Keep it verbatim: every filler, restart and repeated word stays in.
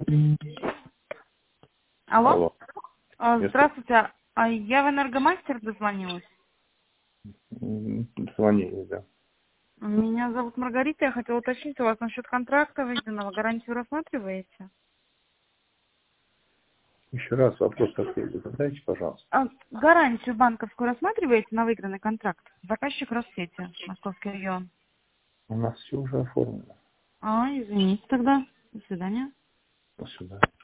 Алло? Алло. А, Если Здравствуйте. А я в Энергомастер дозвонилась. звонили, да. Меня зовут Маргарита. Я хотела уточнить у вас насчет контракта введенного. Гарантию рассматриваете? Еще раз вопрос какой задайте, пожалуйста. А, гарантию банковскую рассматриваете на выигранный контракт? Заказчик Россети, Московский регион. У нас все уже оформлено. А, извините тогда. До свидания. До свидания.